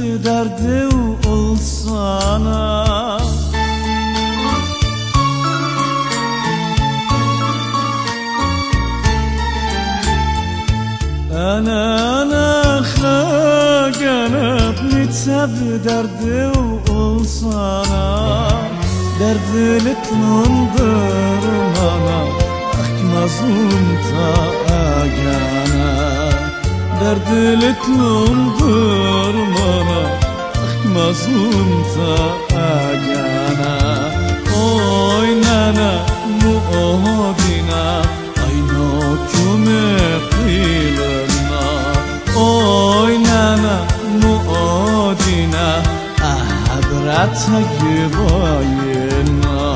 derdi olsana. Ana خاقنا بنتسب derdi olsana. Derdini tundırmana akmazım ta agana. Derdini tundırmana akmazım ta agana. Oy nana mu odina ayno küme kılına. Oy nana mu odina ahabrata gübayına.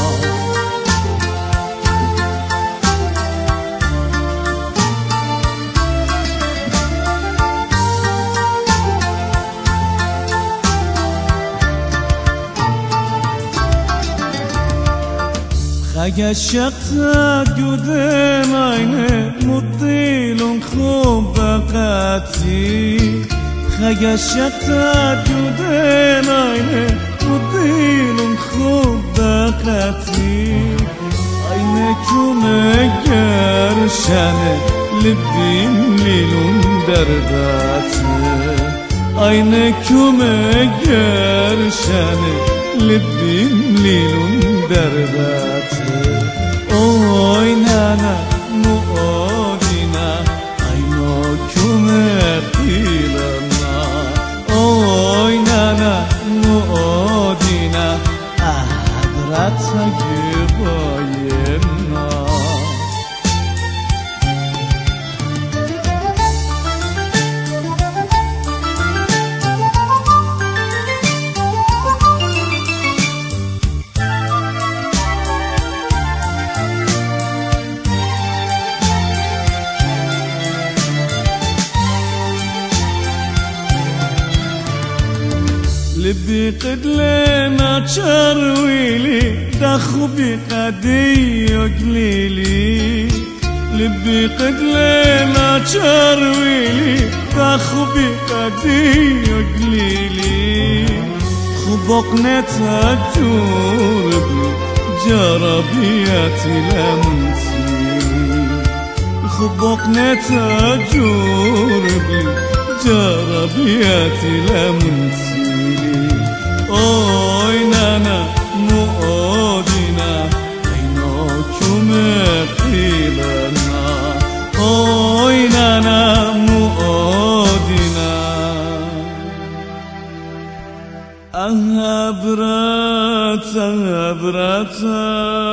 اگه شقت جودن aynı مطیلون خوب قطعی. اگه شقت جودن aynı مطیلون خوب قطعی. aynı küme gerşene libim lilun derdati. aynı küme gerşene libim lilun derdati. Oy nana mu odina ayno küme kılına. Oy nana mu odina ahabrata gübayına. لبي قد لنا تشرويلي دخو بقدي يقليلي. لبي قد لنا تشرويلي دخو بقدي يقليلي. خبق نتجور بي جربياتي لمتي. خبق نتجور بي جربياتي لمتي. Oy nana mu odina ayno küme kılına. Oy nana mu odina ahabrata ahabrata.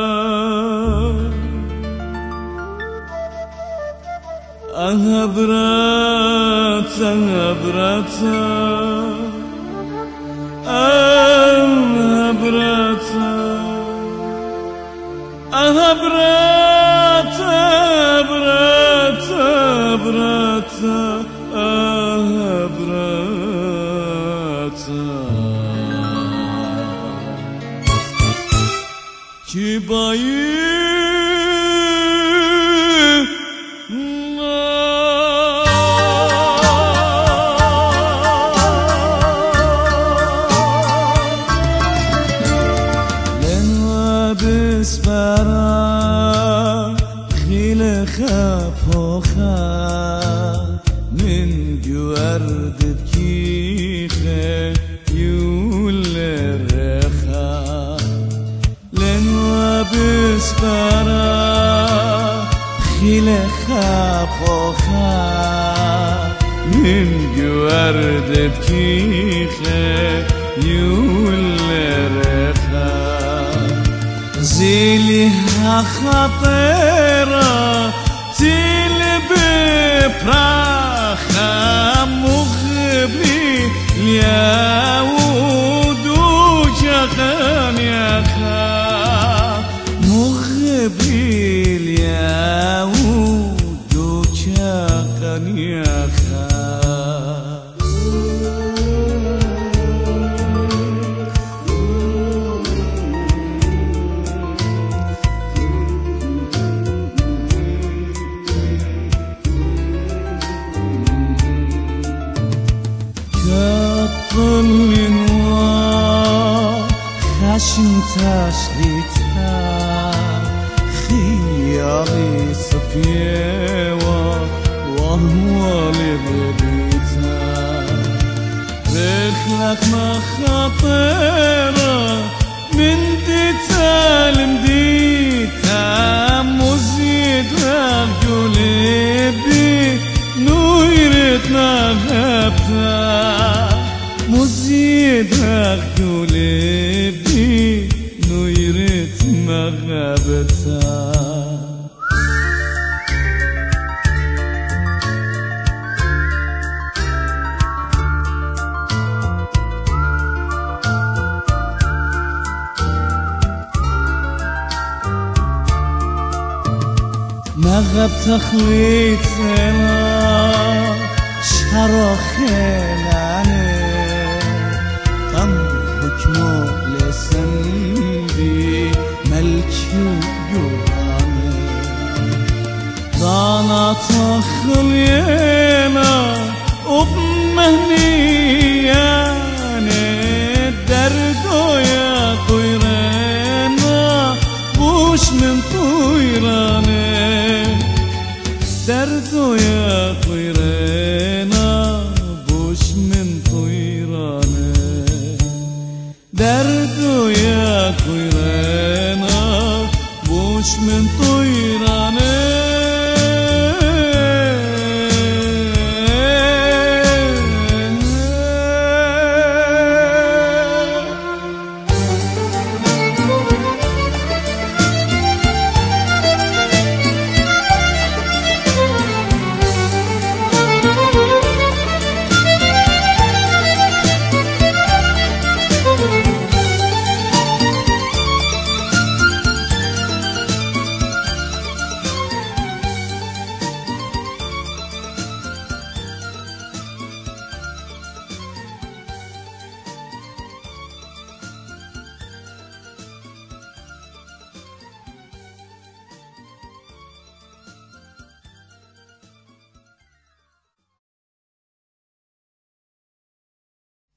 Ahabrata ahabrata. Ahabrata ahabrata ahabrata ahabrata ahabrata. Kibayı بسپرم خیل خپاخه من گوردد کیخه یول رخه. لنو بسپرم خیل خپاخه من گوردد کیخه یول رخه. زیلی خطره تیل بپرخم مخبی لیاودو جغن یخم. مخبی لیاودو جغن یخم. تشليتها خيالي صفيوة وهو لبريتها رحلك مخاطرة من ديتا لمديتا مزيد رجلبي نويرتنا غابتا مزيد رجلبي نويرتنا غابتا نغب تخليتنا شرخنا تم حكمه لسندي ملكي وجواني دانا تخلينا وبمهنياني دردو يا طيرنا بوش من طيراني دردو يا طيرنا بوش من طيرانه دردو يا طيرنا بوش من طيرانه